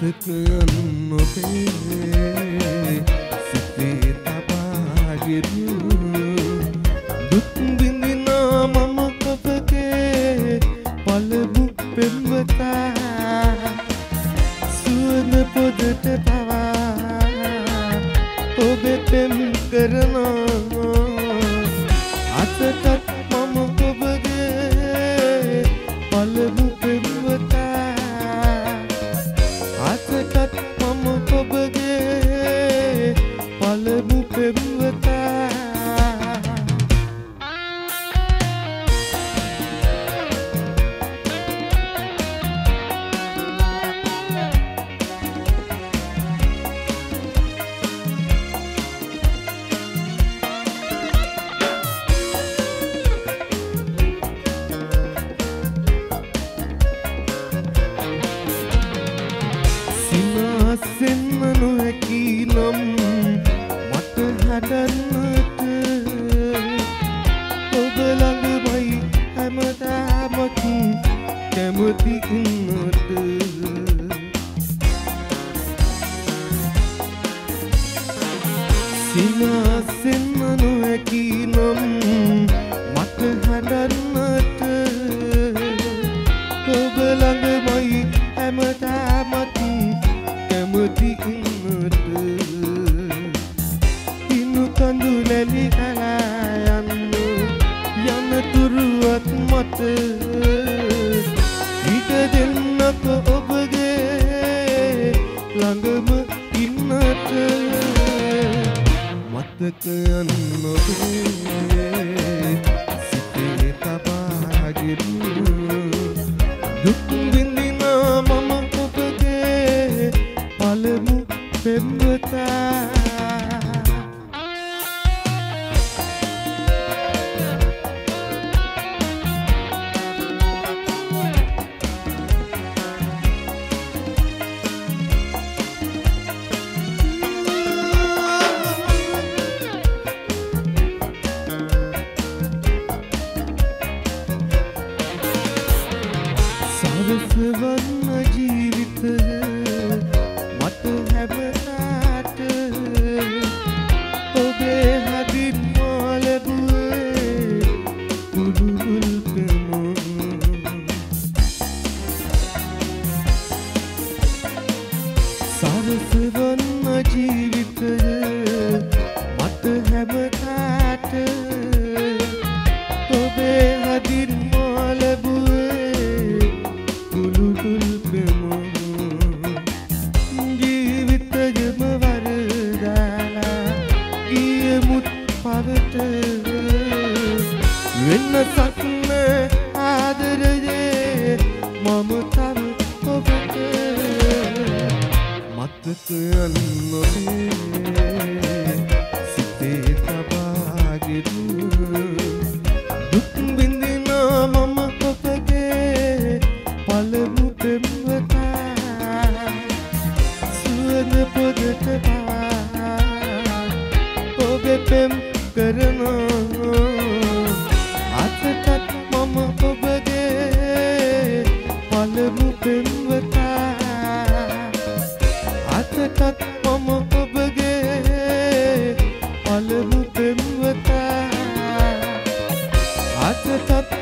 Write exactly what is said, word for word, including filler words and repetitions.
මතකයන් නොපේ සිතේ තබාගෙන දුක් විඳින මම ඔබගේ පළමු පෙම්වතා සුවඳ පොදට පවා ඔබ පෙම් කරනවා අතටත් මම ඔබගේ පළමු පෙම්වතා අතටත් මම ඔබගේ පළමු පෙම්වතා සිනාසෙන්ම නොහැකි නම් මට හදන්නට ඔබ ළඟමයි හැමදාමත් කැමති ඉන්නට සිනාසෙන්ම නොහැකි නම් මට හදන්නට ඔබ ළඟමයි හැමදාමත් කැමති ඉන්නට දිනු කඳු නැලි ඇලා යන්න යන තුරුවත් මට හිත දෙන්නක ඔබගේ ළඟම ඉන්නට මතකයන් නොවේ සිතේ තබාගෙන දුක් විඳින මම ඔබගේ පළමු පෙම්වතා සරසවන්න ජීවිතය මට හැමදාට ඔබේ හදින් මා ලැබුවේ කුඩුගුල් පෙමුණු සරසවන්න ජීවිතය මට හැමදාට ඔබේ හදින් මා ලැබුවේ කුඩුගුල් පෙමුණු ජීවිතයම වරදාලා ගියමුත් පවට වෙනසක් නෑ ආදරයේ මම තව ඔබට මතකයන් නොවේ සිතේ තබාගෙන දුක් විඳින මම ඔබගේ පළමු පෙම්වතා සුවඳ පොදට පවා ඔබ පෙම් කරනවා අතටත් මම ඔබගේ පළමු පෙම්වතා අතටත් මම ඔබගේ පළමු පෙම්වතා අතටත්